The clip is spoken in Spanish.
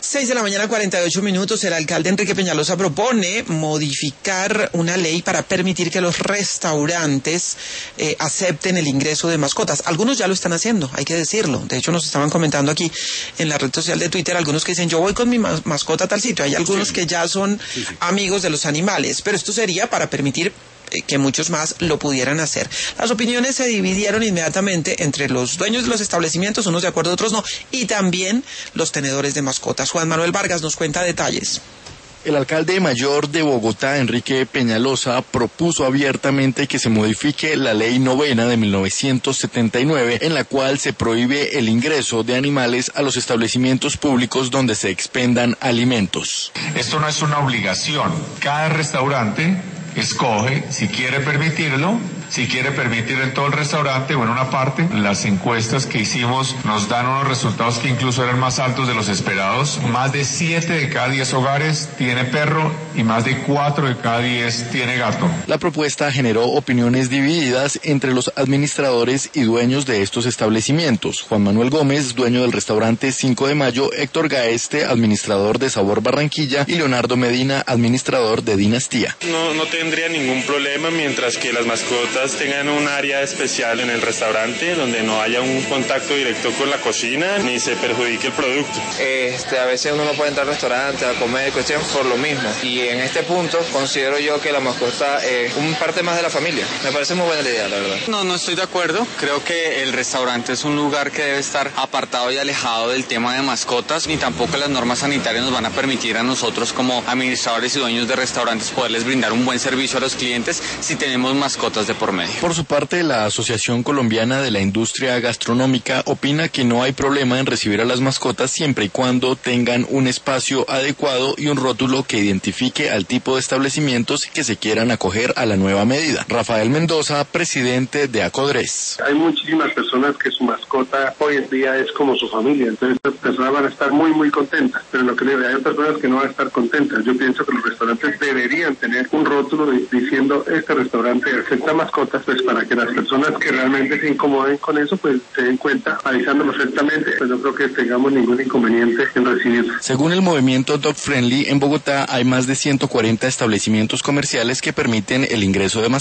6:48 a.m. El alcalde Enrique Peñalosa propone modificar una ley para permitir que los restaurantes acepten el ingreso de mascotas. Algunos ya lo están haciendo, hay que decirlo. De hecho, nos estaban comentando aquí en la red social de Twitter algunos que dicen, yo voy con mi mascota a tal sitio. Hay algunos que ya son amigos de los animales, pero esto sería para permitir que muchos más lo pudieran hacer. Las opiniones se dividieron inmediatamente entre los dueños de los establecimientos, unos de acuerdo, otros no, y también los tenedores de mascotas. Juan Manuel Vargas nos cuenta detalles. El alcalde mayor de Bogotá, Enrique Peñalosa, propuso abiertamente que se modifique la Ley 9 de 1979, en la cual se prohíbe el ingreso de animales a los establecimientos públicos donde se expendan alimentos. Esto no es una obligación. Cada restaurante escoge si quiere permitirlo, si quiere permitir en todo el restaurante o en una parte. Las encuestas que hicimos nos dan unos resultados que incluso eran más altos de los esperados. Más de 7 de cada 10 hogares tiene perro y más de 4 de cada 10 tiene gato. La propuesta generó opiniones divididas entre los administradores y dueños de estos establecimientos. Juan Manuel Gómez, dueño del restaurante 5 de Mayo, Héctor Gaeste, administrador de Sabor Barranquilla, y Leonardo Medina, administrador de Dinastía. No tendría ningún problema mientras que las mascotas tengan un área especial en el restaurante donde no haya un contacto directo con la cocina ni se perjudique el producto. A veces uno no puede entrar al restaurante a comer cuestión por lo mismo, y en este punto considero yo que la mascota es un parte más de la familia. Me parece muy buena la idea, la verdad. No estoy de acuerdo. Creo que el restaurante es un lugar que debe estar apartado y alejado del tema de mascotas, ni tampoco las normas sanitarias nos van a permitir a nosotros como administradores y dueños de restaurantes poderles brindar un buen servicio a los clientes si tenemos mascotas de por medio. Por su parte, la Asociación Colombiana de la Industria Gastronómica opina que no hay problema en recibir a las mascotas siempre y cuando tengan un espacio adecuado y un rótulo que identifique al tipo de establecimientos que se quieran acoger a la nueva medida. Rafael Mendoza, presidente de Acodres. Hay muchísimas personas que su mascota hoy en día es como su familia, entonces estas personas van a estar muy contentas, pero lo que hay personas que no van a estar contentas. Yo pienso que los restaurantes deberían tener un rótulo diciendo este restaurante acepta mascotas, pues para que las personas que realmente se incomoden con eso pues se den cuenta, avisándolo perfectamente, pues no creo que tengamos ningún inconveniente en recibirlo. Según el movimiento Dog Friendly, en Bogotá hay más de 140 establecimientos comerciales que permiten el ingreso de mascotas